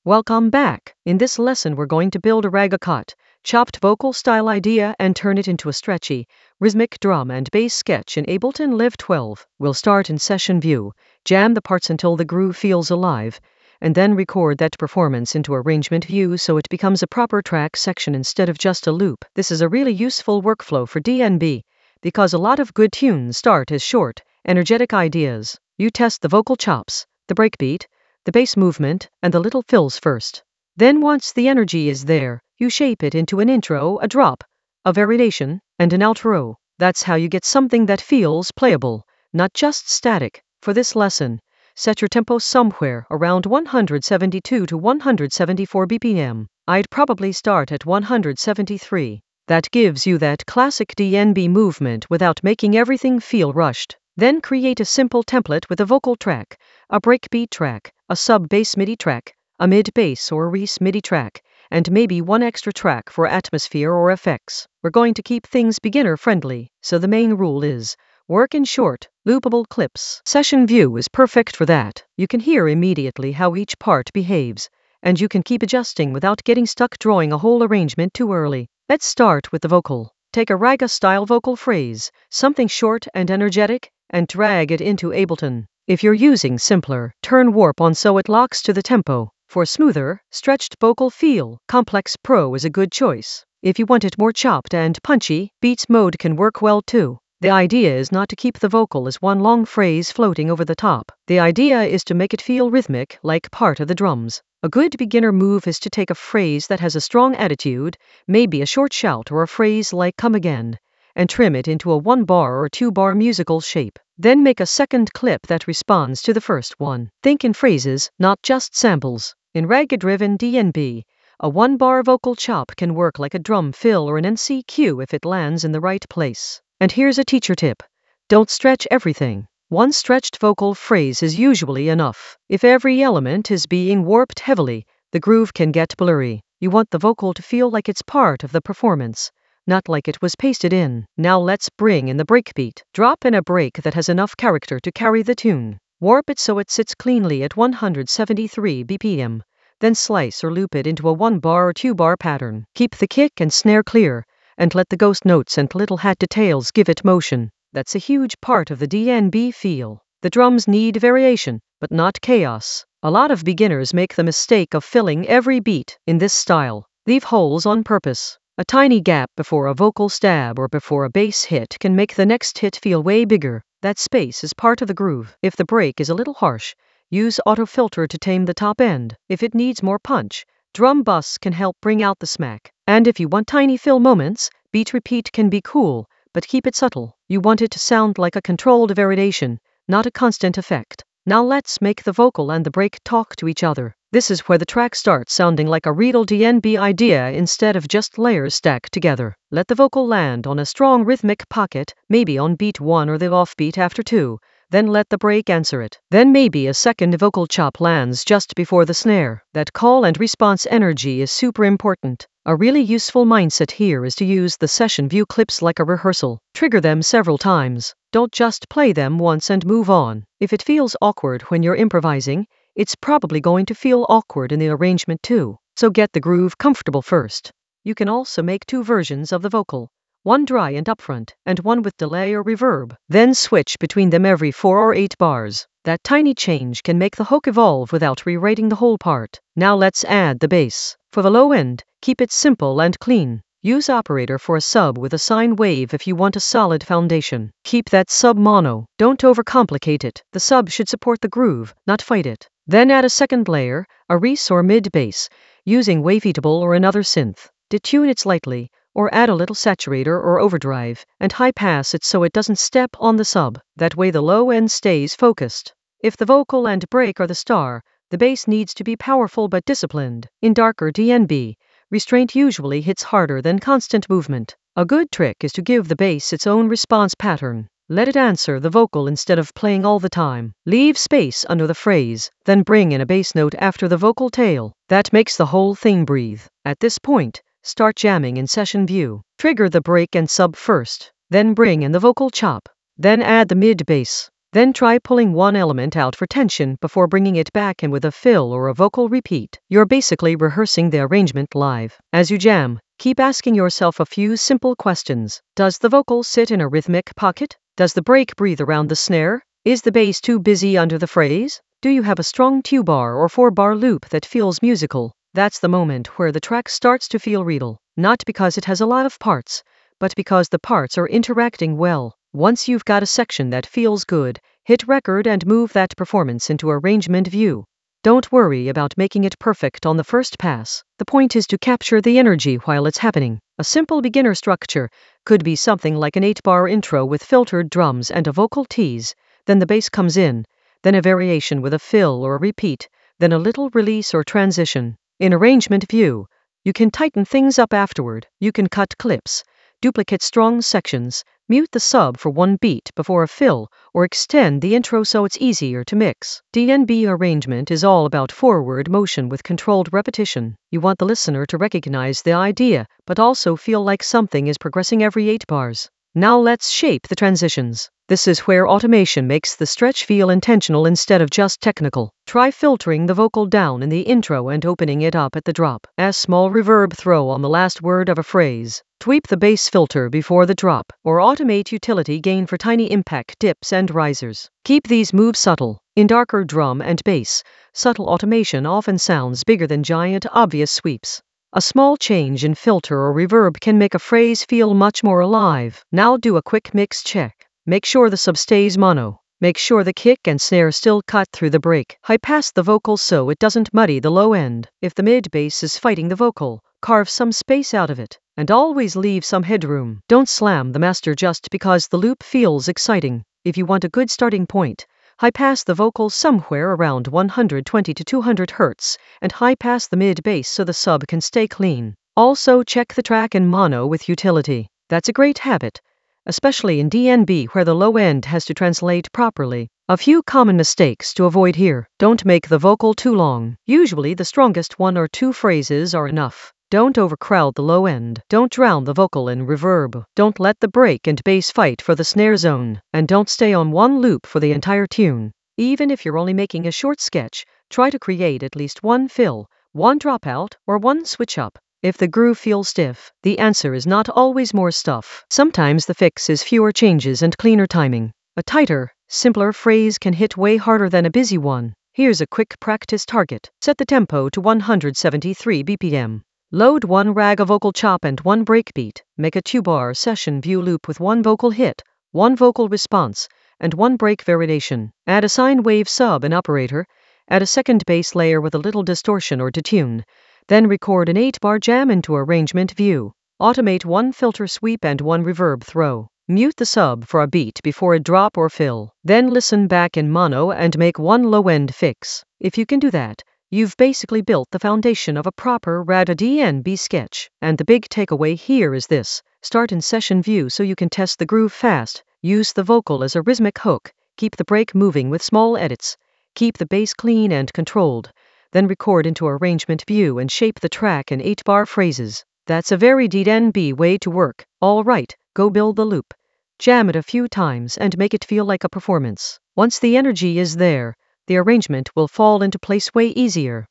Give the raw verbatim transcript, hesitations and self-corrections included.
Welcome back. In this lesson, we're going to build a raga cut, chopped vocal style idea and turn it into a stretchy, rhythmic drum and bass sketch in Ableton Live twelve. We'll start in session view, jam the parts until the groove feels alive, and then record that performance into arrangement view so it becomes a proper track section instead of just a loop. This is a really useful workflow for D N B, because a lot of good tunes start as short, energetic ideas. You test the vocal chops, the breakbeat, the bass movement, and the little fills first. Then once the energy is there, you shape it into an intro, a drop, a variation, and an outro. That's how you get something that feels playable, not just static. For this lesson, set your tempo somewhere around one hundred seventy-two to one hundred seventy-four B P M. I'd probably start at one hundred seventy-three. That gives you that classic D N B movement without making everything feel rushed. Then create a simple template with a vocal track, a breakbeat track, a sub-bass MIDI track, a mid-bass or Reese MIDI track, and maybe one extra track for atmosphere or effects. We're going to keep things beginner-friendly, so the main rule is work in short, loopable clips. Session view is perfect for that. You can hear immediately how each part behaves, and you can keep adjusting without getting stuck drawing a whole arrangement too early. Let's start with the vocal. Take a raga-style vocal phrase, something short and energetic, and drag it into Ableton. If you're using simpler, turn Warp on so it locks to the tempo. For smoother, stretched vocal feel, Complex Pro is a good choice. If you want it more chopped and punchy, Beats Mode can work well too. The idea is not to keep the vocal as one long phrase floating over the top. The idea is to make it feel rhythmic, like part of the drums. A good beginner move is to take a phrase that has a strong attitude, maybe a short shout or a phrase like come again, and trim it into a one-bar or two-bar musical shape. Then make a second clip that responds to the first one. Think in phrases, not just samples. In raga-driven D N B, a one-bar vocal chop can work like a drum fill or an N C Q if it lands in the right place. And here's a teacher tip. Don't stretch everything. One stretched vocal phrase is usually enough. If every element is being warped heavily, the groove can get blurry. You want the vocal to feel like it's part of the performance, not like it was pasted in. Now let's bring in the breakbeat. Drop in a break that has enough character to carry the tune. Warp it so it sits cleanly at one hundred seventy-three B P M. Then slice or loop it into a one-bar or two-bar pattern. Keep the kick and snare clear, and let the ghost notes and little hat details give it motion. That's a huge part of the D N B feel. The drums need variation, but not chaos. A lot of beginners make the mistake of filling every beat in this style. Leave holes on purpose. A tiny gap before a vocal stab or before a bass hit can make the next hit feel way bigger. That space is part of the groove. If the break is a little harsh, use auto filter to tame the top end. If it needs more punch, drum bus can help bring out the smack. And if you want tiny fill moments, beat repeat can be cool, but keep it subtle. You want it to sound like a controlled variation, not a constant effect. Now let's make the vocal and the break talk to each other. This is where the track starts sounding like a real D N B idea instead of just layers stacked together. Let the vocal land on a strong rhythmic pocket, maybe on beat one or the offbeat after two, then let the break answer it. Then maybe a second vocal chop lands just before the snare. That call and response energy is super important. A really useful mindset here is to use the session view clips like a rehearsal. Trigger them several times. Don't just play them once and move on. If it feels awkward when you're improvising, it's probably going to feel awkward in the arrangement too. So get the groove comfortable first. You can also make two versions of the vocal, one dry and upfront, and one with delay or reverb. Then switch between them every four or eight bars. That tiny change can make the hook evolve without rewriting the whole part. Now let's add the bass. For the low end, keep it simple and clean. Use operator for a sub with a sine wave if you want a solid foundation. Keep that sub mono. Don't overcomplicate it. The sub should support the groove, not fight it. Then add a second layer, a Reese or mid-bass, using Waveatable or another synth. Detune it slightly, or add a little saturator or overdrive, and high-pass it so it doesn't step on the sub. That way the low end stays focused. If the vocal and break are the star, the bass needs to be powerful but disciplined. In darker D N B, restraint usually hits harder than constant movement. A good trick is to give the bass its own response pattern. Let it answer the vocal instead of playing all the time. Leave space under the phrase, then bring in a bass note after the vocal tail. That makes the whole thing breathe. At this point, start jamming in session view. Trigger the break and sub first, then bring in the vocal chop, then add the mid bass. Then try pulling one element out for tension before bringing it back in with a fill or a vocal repeat. You're basically rehearsing the arrangement live. As you jam, keep asking yourself a few simple questions. Does the vocal sit in a rhythmic pocket? Does the break breathe around the snare? Is the bass too busy under the phrase? Do you have a strong two-bar or four-bar loop that feels musical? That's the moment where the track starts to feel real, not because it has a lot of parts, but because the parts are interacting well. Once you've got a section that feels good, hit record and move that performance into arrangement view. Don't worry about making it perfect on the first pass. The point is to capture the energy while it's happening. A simple beginner structure could be something like an eight-bar intro with filtered drums and a vocal tease, then the bass comes in, then a variation with a fill or a repeat, then a little release or transition. In arrangement view, you can tighten things up afterward. You can cut clips, duplicate strong sections, mute the sub for one beat before a fill, or extend the intro so it's easier to mix. D N B arrangement is all about forward motion with controlled repetition. You want the listener to recognize the idea, but also feel like something is progressing every eight bars. Now let's shape the transitions. This is where automation makes the stretch feel intentional instead of just technical. Try filtering the vocal down in the intro and opening it up at the drop. A small reverb throw on the last word of a phrase. Tweak the bass filter before the drop, or automate utility gain for tiny impact dips and risers. Keep these moves subtle. In darker drum and bass, subtle automation often sounds bigger than giant obvious sweeps. A small change in filter or reverb can make a phrase feel much more alive. Now do a quick mix check. Make sure the sub stays mono. Make sure the kick and snare still cut through the break. High pass the vocal so it doesn't muddy the low end. If the mid bass is fighting the vocal, carve some space out of it. And always leave some headroom. Don't slam the master just because the loop feels exciting. If you want a good starting point, high pass the vocal somewhere around one hundred twenty to two hundred hertz, and high pass the mid bass so the sub can stay clean. Also check the track in mono with utility. That's a great habit, especially in D N B where the low end has to translate properly. A few common mistakes to avoid here. Don't make the vocal too long. Usually the strongest one or two phrases are enough. Don't overcrowd the low end. Don't drown the vocal in reverb. Don't let the break and bass fight for the snare zone. And don't stay on one loop for the entire tune. Even if you're only making a short sketch, try to create at least one fill, one dropout, or one switch up. If the groove feels stiff, the answer is not always more stuff. Sometimes the fix is fewer changes and cleaner timing. A tighter, simpler phrase can hit way harder than a busy one. Here's a quick practice target. Set the tempo to one hundred seventy-three B P M. Load one rag a vocal chop and one breakbeat. Make a two-bar session view loop with one vocal hit, one vocal response, and one break variation. Add a sine wave sub and operator. Add a second bass layer with a little distortion or detune. Then record an eight-bar jam into arrangement view. Automate one filter sweep and one reverb throw. Mute the sub for a beat before a drop or fill. Then listen back in mono and make one low-end fix. If you can do that, you've basically built the foundation of a proper R A D A D N B sketch. And the big takeaway here is this. Start in session view so you can test the groove fast. Use the vocal as a rhythmic hook. Keep the break moving with small edits. Keep the bass clean and controlled. Then record into arrangement view and shape the track in eight-bar phrases. That's a very D N B way to work. All right, go build the loop. Jam it a few times and make it feel like a performance. Once the energy is there, the arrangement will fall into place way easier.